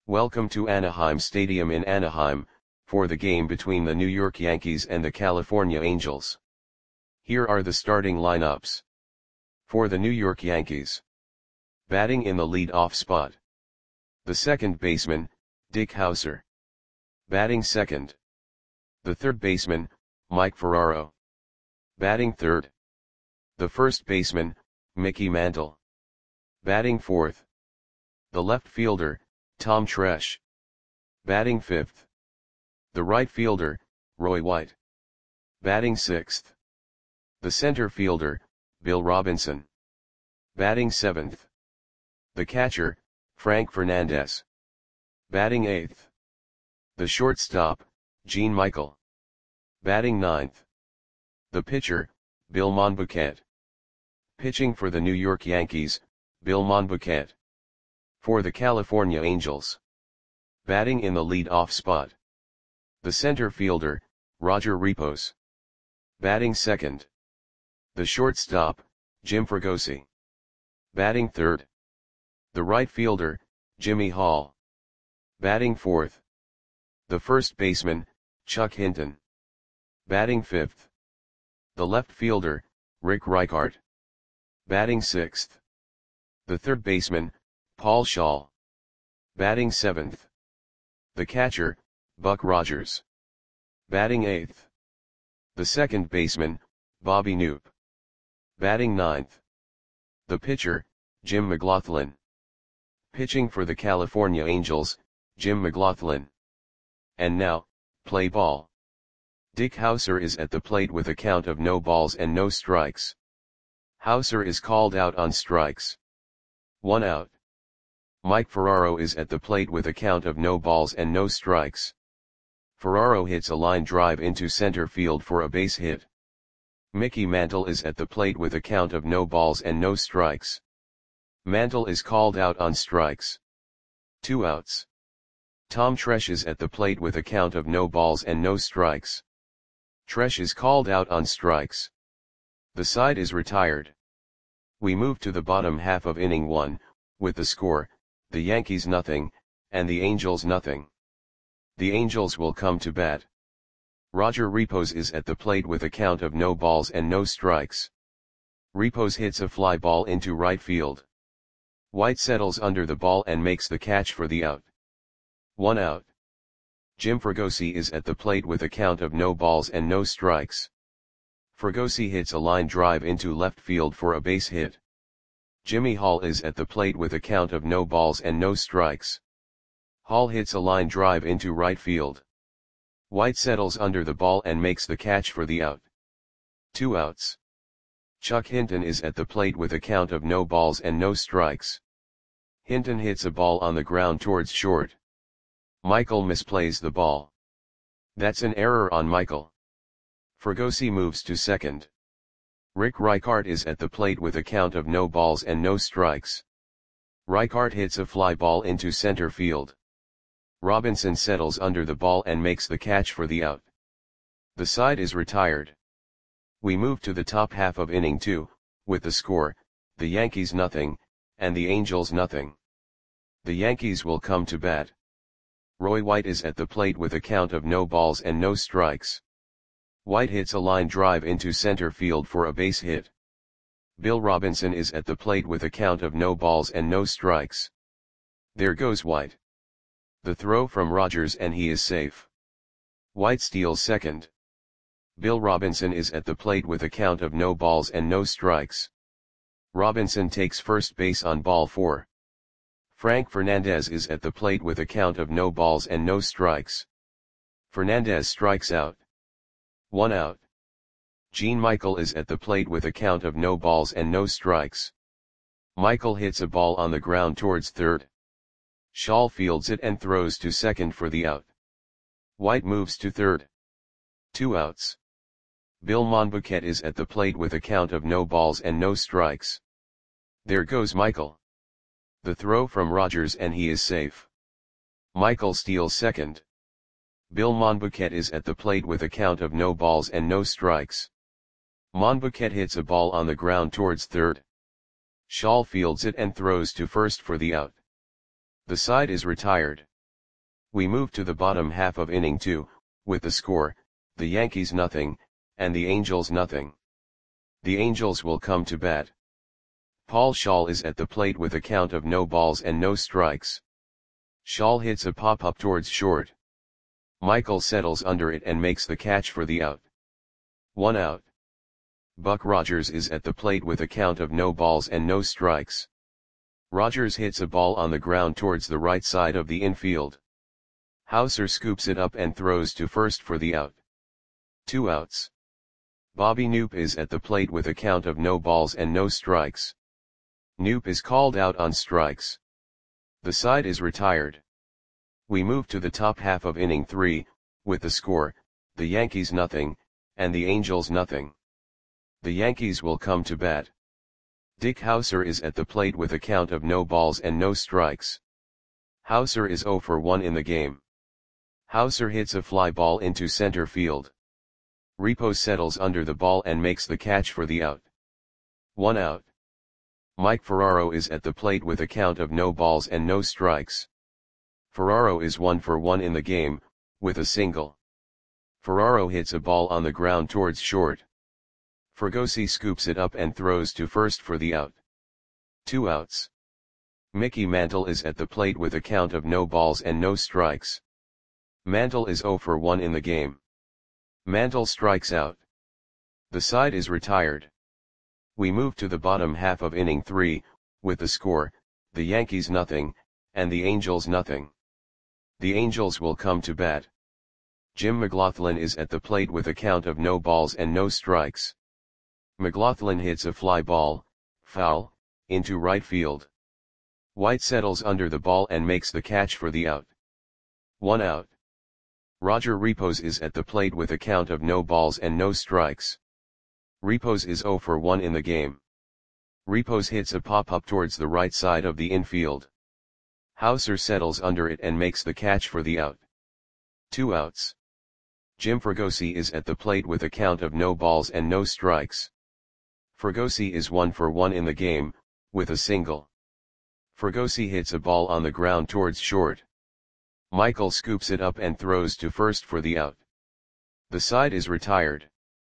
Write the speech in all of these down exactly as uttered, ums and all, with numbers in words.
Welcome to Anaheim Stadium in Anaheim, for the game between the New York Yankees and the California Angels. Here are the starting lineups. For the New York Yankees. Batting in the lead-off spot. The second baseman, Dick Howser. Batting second. The third baseman, Mike Ferraro. Batting third. The first baseman, Mickey Mantle. Batting fourth. The left fielder, Tom Tresh. Batting fifth. The right fielder, Roy White. Batting sixth. The center fielder, Bill Robinson. Batting seventh. The catcher, Frank Fernandez. Batting eighth. The shortstop, Gene Michael. Batting ninth. The pitcher, Bill Monbouquet. Pitching for the New York Yankees, Bill Monbouquet. For the California Angels. Batting in the lead-off spot. The center fielder, Roger Repos. Batting second. The shortstop, Jim Fregosi. Batting third. The right fielder, Jimmy Hall. Batting fourth. The first baseman, Chuck Hinton. Batting fifth. The left fielder, Rick Reichart. Batting sixth. The third baseman, Paul Schaal. Batting seventh. The catcher, Buck Rogers. Batting eighth. The second baseman, Bobby Knoop. Batting ninth. The pitcher, Jim McLaughlin. Pitching for the California Angels, Jim McLaughlin. And now, play ball. Dick Howser is at the plate with a count of no balls and no strikes. Howser is called out on strikes. One out. Mike Ferraro is at the plate with a count of no balls and no strikes. Ferraro hits a line drive into center field for a base hit. Mickey Mantle is at the plate with a count of no balls and no strikes. Mantle is called out on strikes. Two outs. Tom Tresh is at the plate with a count of no balls and no strikes. Tresh is called out on strikes. The side is retired. We move to the bottom half of inning one, with the score, the Yankees nothing, and the Angels nothing. The Angels will come to bat. Roger Repos is at the plate with a count of no balls and no strikes. Repos hits a fly ball into right field. White settles under the ball and makes the catch for the out. One out. Jim Fregosi is at the plate with a count of no balls and no strikes. Fregosi hits a line drive into left field for a base hit. Jimmy Hall is at the plate with a count of no balls and no strikes. Hall hits a line drive into right field. White settles under the ball and makes the catch for the out. Two outs. Chuck Hinton is at the plate with a count of no balls and no strikes. Hinton hits a ball on the ground towards short. Michael misplays the ball. That's an error on Michael. Fregosi moves to second. Rick Reichart is at the plate with a count of no balls and no strikes. Reichart hits a fly ball into center field. Robinson settles under the ball and makes the catch for the out. The side is retired. We move to the top half of inning two, with the score, the Yankees nothing, and the Angels nothing. The Yankees will come to bat. Roy White is at the plate with a count of no balls and no strikes. White hits a line drive into center field for a base hit. Bill Robinson is at the plate with a count of no balls and no strikes. There goes White. The throw from Rogers and he is safe. White steals second. Bill Robinson is at the plate with a count of no balls and no strikes. Robinson takes first base on ball four. Frank Fernandez is at the plate with a count of no balls and no strikes. Fernandez strikes out. One out. Gene Michael is at the plate with a count of no balls and no strikes. Michael hits a ball on the ground towards third. Schaal fields it and throws to second for the out. White moves to third. Two outs. Bill Monbouquet is at the plate with a count of no balls and no strikes. There goes Michael. The throw from Rogers and he is safe. Michael steals second. Bill Monbouquet is at the plate with a count of no balls and no strikes. Monbouquet hits a ball on the ground towards third. Schaal fields it and throws to first for the out. The side is retired. We move to the bottom half of inning two, with the score, the Yankees nothing, and the Angels nothing. The Angels will come to bat. Paul Schaal is at the plate with a count of no balls and no strikes. Schaal hits a pop-up towards short. Michael settles under it and makes the catch for the out. One out. Buck Rogers is at the plate with a count of no balls and no strikes. Rogers hits a ball on the ground towards the right side of the infield. Hauser scoops it up and throws to first for the out. Two outs. Bobby Knoop is at the plate with a count of no balls and no strikes. Knoop is called out on strikes. The side is retired. We move to the top half of inning three, with the score, the Yankees nothing, and the Angels nothing. The Yankees will come to bat. Dick Hauser is at the plate with a count of no balls and no strikes. Hauser is oh for one in the game. Hauser hits a fly ball into center field. Repos settles under the ball and makes the catch for the out. One out. Mike Ferraro is at the plate with a count of no balls and no strikes. Ferraro is one for one in the game, with a single. Ferraro hits a ball on the ground towards short. Fregosi scoops it up and throws to first for the out. Two outs. Mickey Mantle is at the plate with a count of no balls and no strikes. Mantle is oh for one in the game. Mantle strikes out. The side is retired. We move to the bottom half of inning three, with the score, the Yankees nothing, and the Angels nothing. The Angels will come to bat. Jim McLaughlin is at the plate with a count of no balls and no strikes. McLaughlin hits a fly ball, foul, into right field. White settles under the ball and makes the catch for the out. One out. Roger Repos is at the plate with a count of no balls and no strikes. Repos is oh for one in the game. Repos hits a pop-up towards the right side of the infield. Hauser settles under it and makes the catch for the out. Two outs. Jim Fregosi is at the plate with a count of no balls and no strikes. Fregosi is one for one in the game, with a single. Fregosi hits a ball on the ground towards short. Michael scoops it up and throws to first for the out. The side is retired.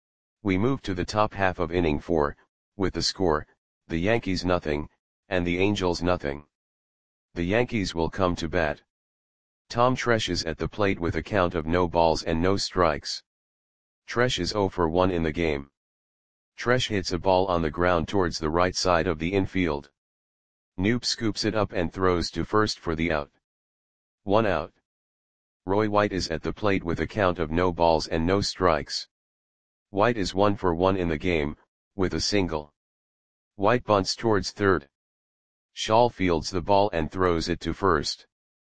We move to the top half of inning four, with the score, the Yankees nothing, and the Angels nothing. The Yankees will come to bat. Tom Tresh is at the plate with a count of no balls and no strikes. Tresh is oh for one in the game. Tresh hits a ball on the ground towards the right side of the infield. Knoop scoops it up and throws to first for the out. One out. Roy White is at the plate with a count of no balls and no strikes. White is one for one in the game, with a single. White bunts towards third. Schaal fields the ball and throws it to first.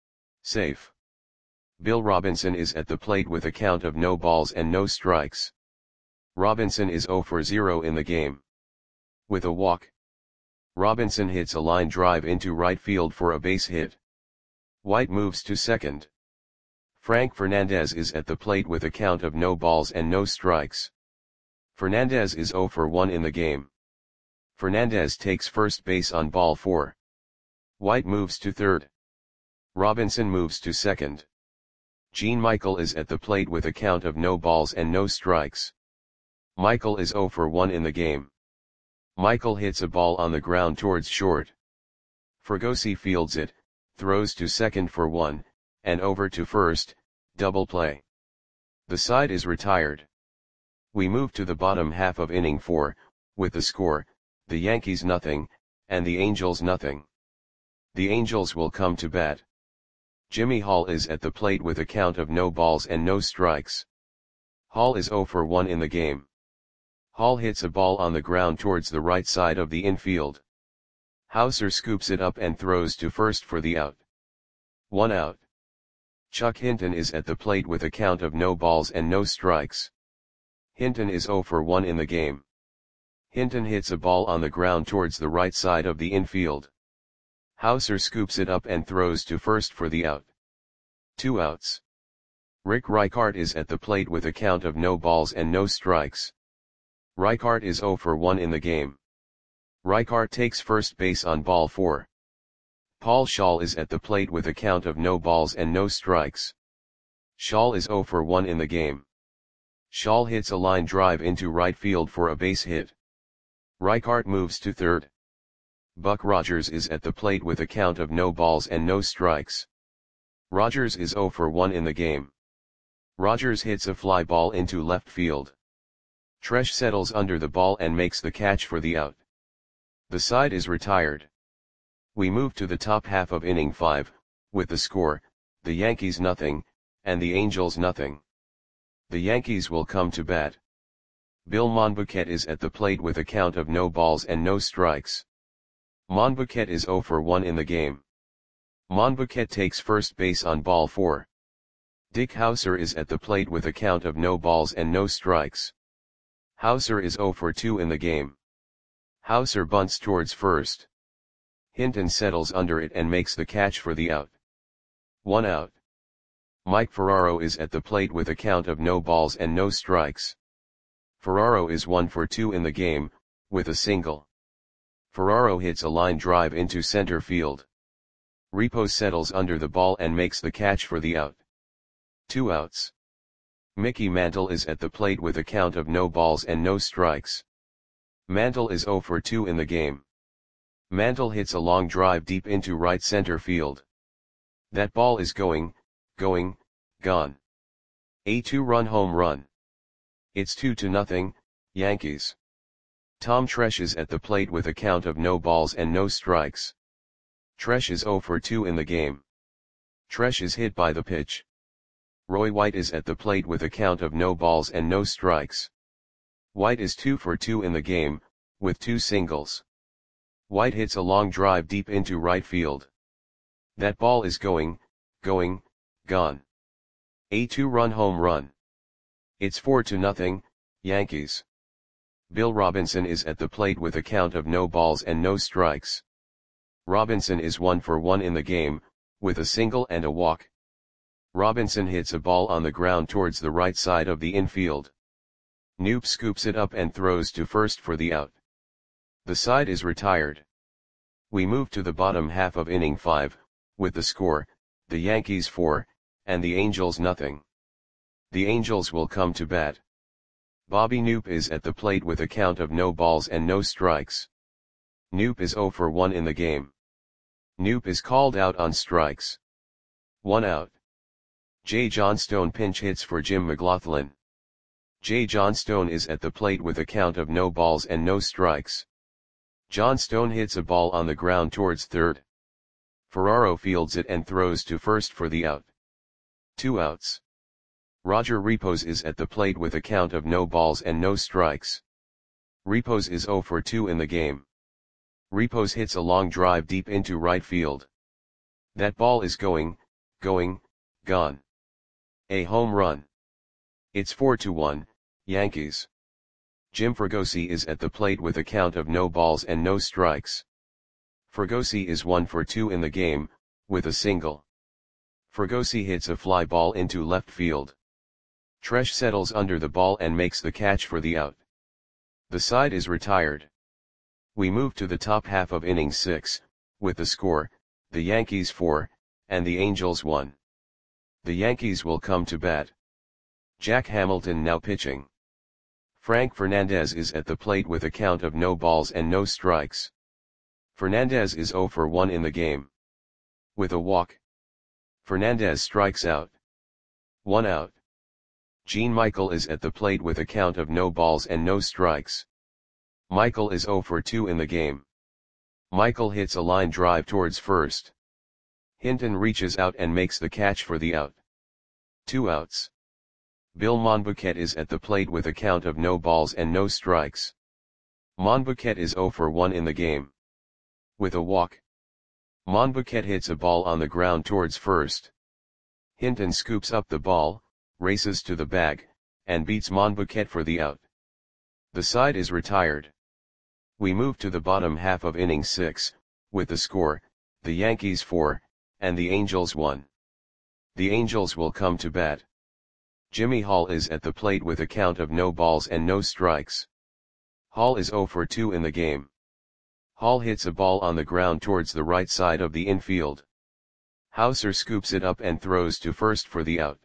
Safe. Bill Robinson is at the plate with a count of no balls and no strikes. Robinson is oh for zero in the game. With a walk. Robinson hits a line drive into right field for a base hit. White moves to second. Frank Fernandez is at the plate with a count of no balls and no strikes. Fernandez is oh for one in the game. Fernandez takes first base on ball four. White moves to third. Robinson moves to second. Gene Michael is at the plate with a count of no balls and no strikes. Michael is oh for one in the game. Michael hits a ball on the ground towards short. Fregosi fields it, throws to second for one, and over to first, double play. The side is retired. We move to the bottom half of inning four, with the score, the Yankees nothing, and the Angels nothing. The Angels will come to bat. Jimmy Hall is at the plate with a count of no balls and no strikes. Hall is oh for one in the game. Hall hits a ball on the ground towards the right side of the infield. Hauser scoops it up and throws to first for the out. One out. Chuck Hinton is at the plate with a count of no balls and no strikes. Hinton is oh for one in the game. Hinton hits a ball on the ground towards the right side of the infield. Hauser scoops it up and throws to first for the out. Two outs. Rick Reichart is at the plate with a count of no balls and no strikes. Reichart is oh for one in the game. Reichart takes first base on ball four. Paul Schall is at the plate with a count of no balls and no strikes. Schall is zero for one in the game. Schall hits a line drive into right field for a base hit. Reichart moves to third. Buck Rogers is at the plate with a count of no balls and no strikes. Rogers is zero for one in the game. Rogers hits a fly ball into left field. Tresh settles under the ball and makes the catch for the out. The side is retired. We move to the top half of inning five, with the score, the Yankees nothing, and the Angels nothing. The Yankees will come to bat. Bill Monbouquet is at the plate with a count of no balls and no strikes. Monbouquet is zero for one in the game. Monbouquet takes first base on ball four. Dick Hauser is at the plate with a count of no balls and no strikes. Hauser is zero for two in the game. Hauser bunts towards first. Hinton settles under it and makes the catch for the out. One out. Mike Ferraro is at the plate with a count of no balls and no strikes. Ferraro is one for two in the game, with a single. Ferraro hits a line drive into center field. Repos settles under the ball and makes the catch for the out. Two outs. Mickey Mantle is at the plate with a count of no balls and no strikes. Mantle is zero for two in the game. Mantle hits a long drive deep into right center field. That ball is going, going, gone. A two-run home run. It's two to nothing, Yankees. Tom Tresh is at the plate with a count of no balls and no strikes. Tresh is zero for two in the game. Tresh is hit by the pitch. Roy White is at the plate with a count of no balls and no strikes. White is two for two in the game, with two singles. White hits a long drive deep into right field. That ball is going, going, gone. A two-run home run. It's four to nothing, Yankees. Bill Robinson is at the plate with a count of no balls and no strikes. Robinson is one for one in the game, with a single and a walk. Robinson hits a ball on the ground towards the right side of the infield. Knoop scoops it up and throws to first for the out. The side is retired. We move to the bottom half of inning five, with the score, the Yankees four, and the Angels nothing. The Angels will come to bat. Bobby Knoop is at the plate with a count of no balls and no strikes. Knoop is zero for one in the game. Knoop is called out on strikes. One out. Jay Johnstone pinch hits for Jim McLaughlin. Jay Johnstone is at the plate with a count of no balls and no strikes. Johnstone hits a ball on the ground towards third. Ferraro fields it and throws to first for the out. Two outs. Roger Repos is at the plate with a count of no balls and no strikes. Repos is zero for two in the game. Repos hits a long drive deep into right field. That ball is going, going, gone. A home run. It's four to one, Yankees. Jim Fregosi is at the plate with a count of no balls and no strikes. Fregosi is one for two in the game, with a single. Fregosi hits a fly ball into left field. Tresh settles under the ball and makes the catch for the out. The side is retired. We move to the top half of inning six, with the score, the Yankees four, and the Angels one. The Yankees will come to bat. Jack Hamilton now pitching. Frank Fernandez is at the plate with a count of no balls and no strikes. Fernandez is zero for one in the game. With a walk. Fernandez strikes out. One out. Gene Michael is at the plate with a count of no balls and no strikes. Michael is zero for two in the game. Michael hits a line drive towards first. Hinton reaches out and makes the catch for the out. Two outs. Bill Monbouquet is at the plate with a count of no balls and no strikes. Monbouquet is zero for one in the game. With a walk. Monbouquet hits a ball on the ground towards first. Hinton scoops up the ball, races to the bag, and beats Monbouquet for the out. The side is retired. We move to the bottom half of inning six, with the score, the Yankees four, and the Angels one. The Angels will come to bat. Jimmy Hall is at the plate with a count of no balls and no strikes. Hall is zero for two in the game. Hall hits a ball on the ground towards the right side of the infield. Hauser scoops it up and throws to first for the out.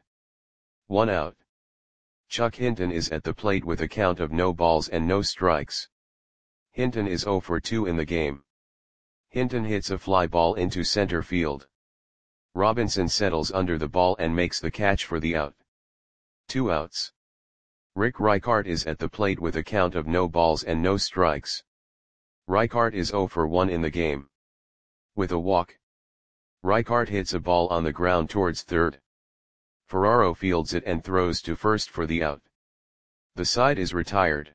One out. Chuck Hinton is at the plate with a count of no balls and no strikes. Hinton is zero for two in the game. Hinton hits a fly ball into center field. Robinson settles under the ball and makes the catch for the out. Two outs. Rick Reichart is at the plate with a count of no balls and no strikes. Reichart is zero for one in the game. With a walk. Reichart hits a ball on the ground towards third. Ferraro fields it and throws to first for the out. The side is retired.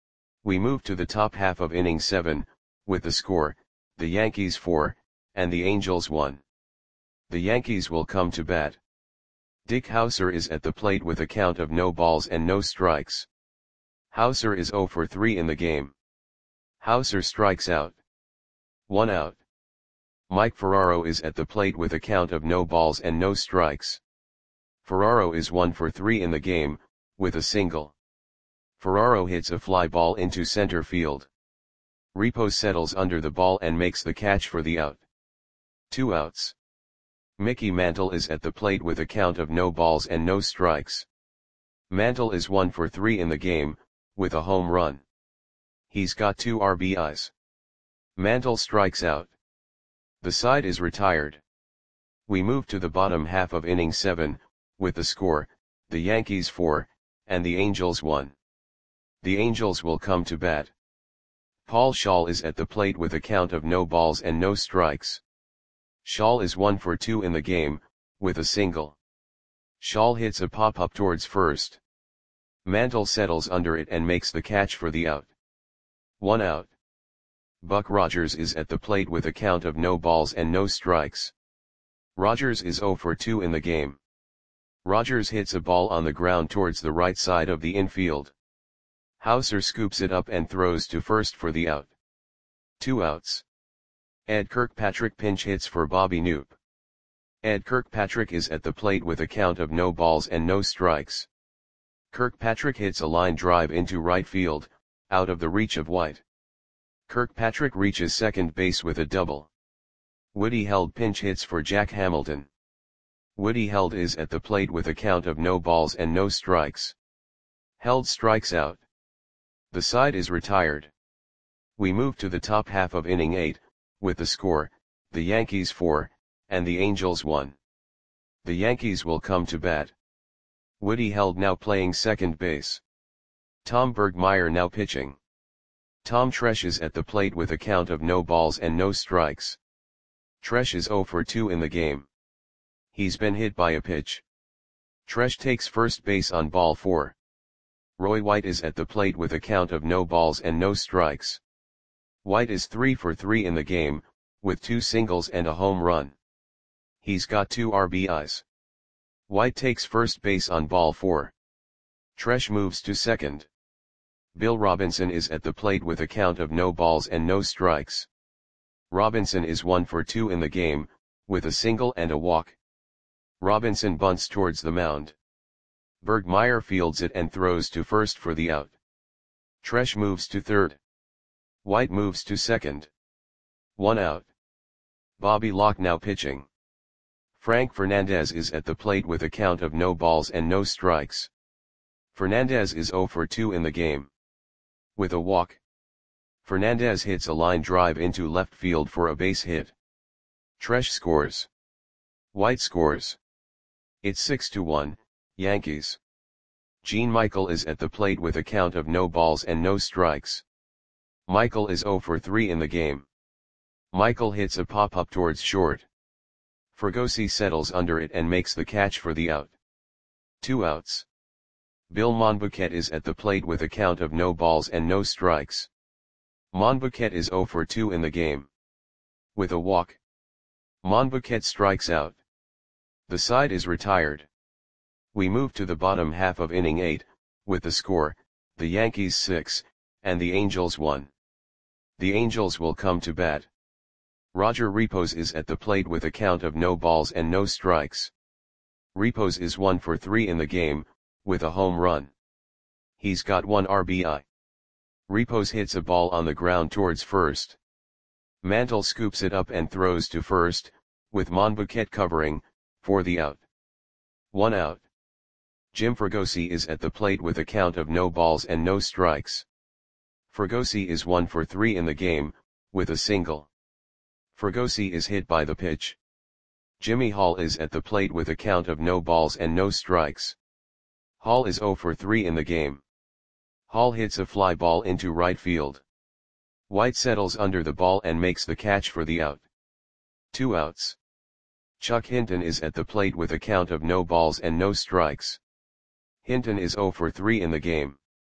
We move to the top half of inning seven, with the score, the Yankees four, and the Angels one. The Yankees will come to bat. Dick Hauser is at the plate with a count of no balls and no strikes. Hauser is zero for three in the game. Hauser strikes out. One out. Mike Ferraro is at the plate with a count of no balls and no strikes. Ferraro is one for three in the game, with a single. Ferraro hits a fly ball into center field. Repos settles under the ball and makes the catch for the out. Two outs. Mickey Mantle is at the plate with a count of no balls and no strikes. Mantle is one for three in the game, with a home run. He's got two R B Is. Mantle strikes out. The side is retired. We move to the bottom half of inning seven, with the score, the Yankees four, and the Angels one. The Angels will come to bat. Paul Schall is at the plate with a count of no balls and no strikes. Schall is one for two in the game, with a single. Schall hits a pop-up towards first. Mantle settles under it and makes the catch for the out. One out. Buck Rogers is at the plate with a count of no balls and no strikes. Rogers is zero for two in the game. Rogers hits a ball on the ground towards the right side of the infield. Hauser scoops it up and throws to first for the out. Two outs. Ed Kirkpatrick pinch hits for Bobby Knoop. Ed Kirkpatrick is at the plate with a count of no balls and no strikes. Kirkpatrick hits a line drive into right field, out of the reach of White. Kirkpatrick reaches second base with a double. Woody Held pinch hits for Jack Hamilton. Woody Held is at the plate with a count of no balls and no strikes. Held strikes out. The side is retired. We move to the top half of inning eight, with the score, the Yankees four, and the Angels one. The Yankees will come to bat. Woody Held now playing second base. Tom Bergmeyer now pitching. Tom Tresh is at the plate with a count of no balls and no strikes. Tresh is zero for two in the game. He's been hit by a pitch. Tresh takes first base on ball four. Roy White is at the plate with a count of no balls and no strikes. White is three for three in the game, with two singles and a home run. He's got two R B Is. White takes first base on ball four. Tresh moves to second. Bill Robinson is at the plate with a count of no balls and no strikes. Robinson is one for two in the game, with a single and a walk. Robinson bunts towards the mound. Bergmeyer fields it and throws to first for the out. Tresh moves to third. White moves to second. One out. Bobby Locke now pitching. Frank Fernandez is at the plate with a count of no balls and no strikes. Fernandez is zero for two in the game. With a walk. Fernandez hits a line drive into left field for a base hit. Tresh scores. White scores. It's six to one, Yankees. Gene Michael is at the plate with a count of no balls and no strikes. Michael is zero for three in the game. Michael hits a pop-up towards short. Fregosi settles under it and makes the catch for the out. Two outs. Bill Monbouquet is at the plate with a count of no balls and no strikes. Monbouquet is zero for two in the game. With a walk. Monbouquet strikes out. The side is retired. We move to the bottom half of inning eight, with the score, the Yankees six, and the Angels one. The Angels will come to bat. Roger Repos is at the plate with a count of no balls and no strikes. Repos is one for three in the game, with a home run. He's got one R B I. Repos hits a ball on the ground towards first. Mantle scoops it up and throws to first, with Monbouquet covering, for the out. One out. Jim Fregosi is at the plate with a count of no balls and no strikes. Fregosi is one for three in the game, with a single. Fregosi is hit by the pitch. Jimmy Hall is at the plate with a count of no balls and no strikes. Hall is zero for three in the game. Hall hits a fly ball into right field. White settles under the ball and makes the catch for the out. Two outs. Chuck Hinton is at the plate with a count of no balls and no strikes. Hinton is zero for three in the game.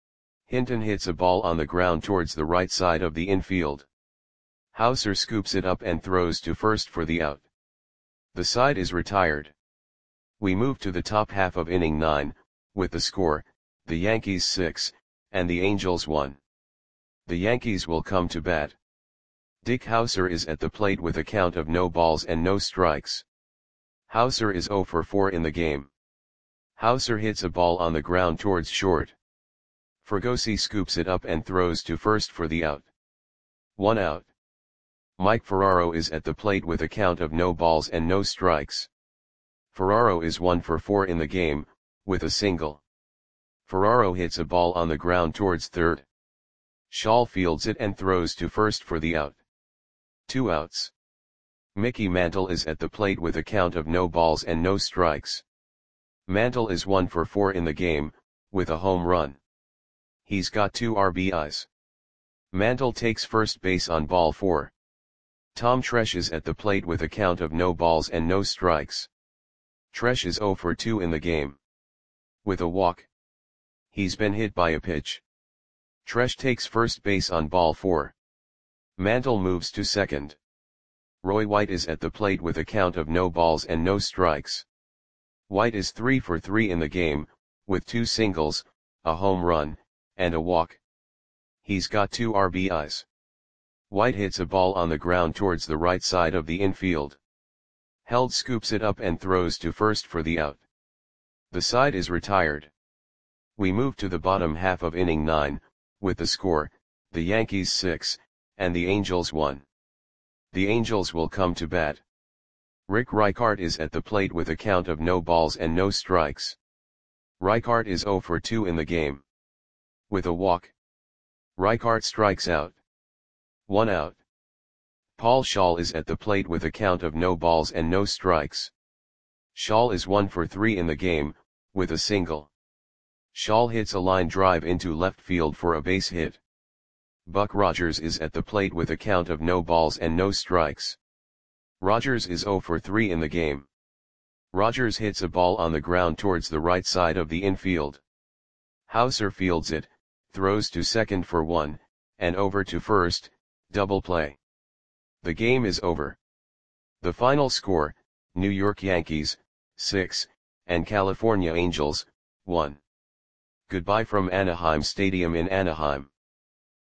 Hinton hits a ball on the ground towards the right side of the infield. Hauser scoops it up and throws to first for the out. The side is retired. We move to the top half of inning nine, with the score, the Yankees six, and the Angels one. The Yankees will come to bat. Dick Hauser is at the plate with a count of no balls and no strikes. Hauser is zero for four in the game. Hauser hits a ball on the ground towards short. Fregosi scoops it up and throws to first for the out. One out. Mike Ferraro is at the plate with a count of no balls and no strikes. Ferraro is one for four in the game, with a single. Ferraro hits a ball on the ground towards third. Shaw fields it and throws to first for the out. Two outs. Mickey Mantle is at the plate with a count of no balls and no strikes. Mantle is one for four in the game, with a home run. He's got two R B Is. Mantle takes first base on ball four. Tom Tresh is at the plate with a count of no balls and no strikes. Tresh is zero for two in the game. With a walk. He's been hit by a pitch. Tresh takes first base on ball four. Mantle moves to second. Roy White is at the plate with a count of no balls and no strikes. White is three for three in the game, with two singles, a home run, and a walk. He's got two R B Is. White hits a ball on the ground towards the right side of the infield. Held scoops it up and throws to first for the out. The side is retired. We move to the bottom half of inning nine, with the score, the Yankees six, and the Angels one. The Angels will come to bat. Rick Reichart is at the plate with a count of no balls and no strikes. Reichart is zero for two in the game. With a walk. Reichart strikes out. One out. Paul Schaal is at the plate with a count of no balls and no strikes. Schaal is one for three in the game, with a single. Schaal hits a line drive into left field for a base hit. Buck Rogers is at the plate with a count of no balls and no strikes. Rogers is zero for three in the game. Rogers hits a ball on the ground towards the right side of the infield. Hauser fields it, throws to second for one, and over to first, double play. The game is over. The final score, New York Yankees, six, and California Angels, one. Goodbye from Anaheim Stadium in Anaheim.